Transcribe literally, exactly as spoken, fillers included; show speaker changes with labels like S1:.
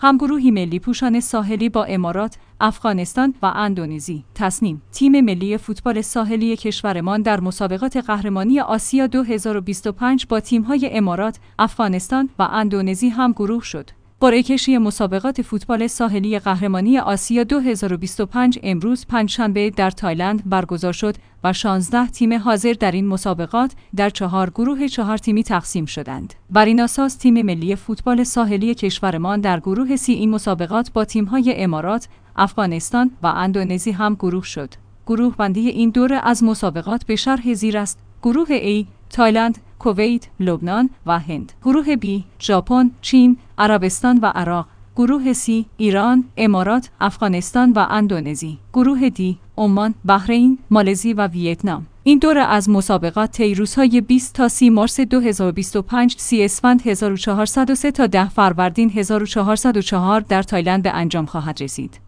S1: همگروهی ملی پوشان ساحلی با امارات، افغانستان و اندونزی. تصمیم: تیم ملی فوتبال ساحلی کشورمان در مسابقات قهرمانی آسیا دو هزار و بیست و پنج با تیم‌های امارات، افغانستان و اندونزی همگروه شد. قرعه کشی مسابقات فوتبال ساحلی قهرمانی آسیا دو هزار و بیست و پنج امروز پنجشنبه در تایلند برگزار شد و شانزده تیم حاضر در این مسابقات در چهار گروه چهار تیمی تقسیم شدند. بر این اساس تیم ملی فوتبال ساحلی کشورمان در گروه سی این مسابقات با تیم‌های امارات، افغانستان و اندونزی هم گروه شد. گروه بندی این دوره از مسابقات به شرح زیر است: گروه A تایلند، کویت، لبنان و هند. گروه B ژاپن، چین، عربستان و عراق. گروه C ایران، امارات، افغانستان و اندونزی. گروه D عمان، بحرین، مالزی و ویتنام. این دوره از مسابقات طی روزهای بیست تا سی مارس دو هزار و بیست و پنج، سی اسفند هزار و چهارصد و سه تا ده فروردین هزار و چهارصد و چهار در تایلند به انجام خواهد رسید.